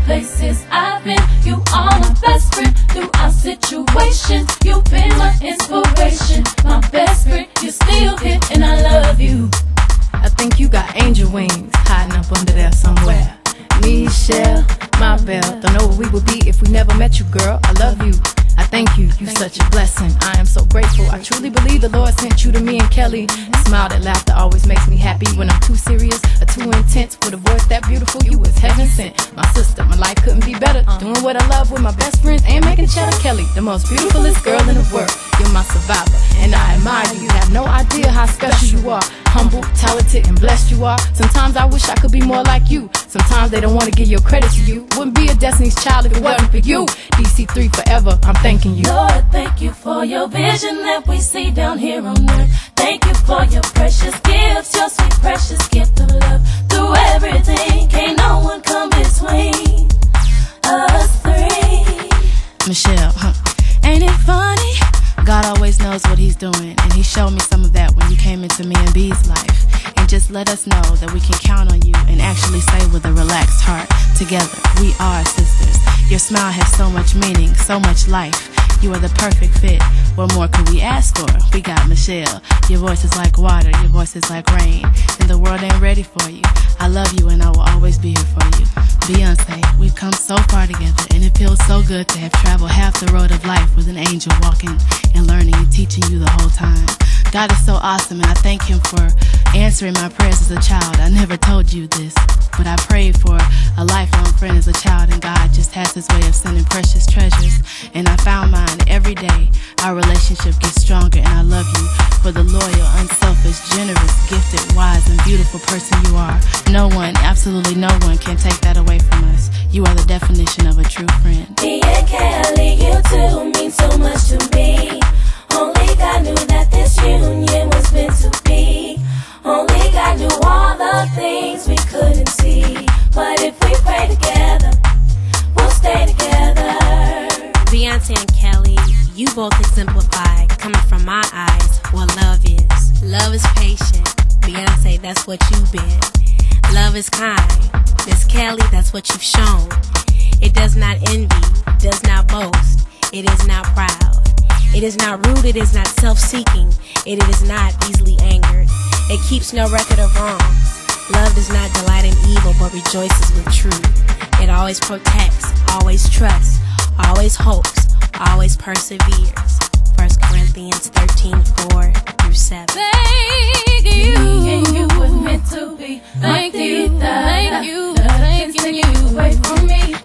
places I've been. You are my best friend throughout situations. You've been my inspiration, my best friend. You're still here and I love you. I think you got angel wings hiding up under there somewhere. Michelle, my belle, don't know where we would be if we never met you, girl. I love you. I thank you, you such a blessing. I am so grateful. I truly believe the Lord sent you to me and Kelly. A smile that laughter always makes me happy when I'm too serious or too intense. With a voice that beautiful, you was heaven sent. My sister, my life couldn't be better. Doing what I love with my best friends and making cheddar. Kelly, the most beautifulest girl in the world. You're my survivor, and I admire you. You have no idea how special you are. Humble, talented, and blessed you are. Sometimes I wish I could be more like you. Sometimes they don't want to give your credit to you. Wouldn't be a Destiny's Child if it wasn't for you. DC3 forever, I'm thanking you. Lord, thank you for your vision that we see down here on earth. Thank you for your precious gifts, your sweet precious gift of love. Through everything, can't no one come between us three. Michelle, ain't it funny? God always knows what he's doing, and he showed me some of that when you came into me and B's life. And just let us know that we can count on you and actually say with a relaxed heart, together, we are sisters. Your smile has so much meaning, so much life. You are the perfect fit. What more could we ask for? We got Michelle. Your voice is like water, your voice is like rain, and the world ain't ready for you. I love you and I will always be here for you. Beyonce, we've come so far together, and it feels so good to have traveled half the road of life with an angel walking and learning and teaching you the whole time. God is so awesome, and I thank him for answering my prayers as a child. I never told you this, but I prayed for a lifelong friend as a child, and God just has his way of sending precious treasures, and I found mine every day. Our relationship gets stronger, and I love you for the loyal, unselfish, generous, gifted, wise, and beautiful person you are. No one, absolutely no one, can take that away from us. You are the definition of a true friend. Me and Kelly, you two mean so much to me. Only God knew that this union was meant to be. Only God knew all the things we couldn't see. But if we pray together, we'll stay together. Beyonce and Kelly, you both exemplify, coming from my eyes, what love is. Love is patient. Beyonce, that's what you've been. Love is kind. Miss Kelly, that's what you've shown. It does not envy, does not boast. It is not proud. It is not rude, it is not self-seeking. It is not easily angered. It keeps no record of wrongs. Love does not delight in evil, but rejoices with truth. It always protects, always trusts, always hopes, always perseveres. 1 Corinthians 13:4-7. Thank you. Me and you were meant to be. Thank you. Thank you. Nothing can take you away from me.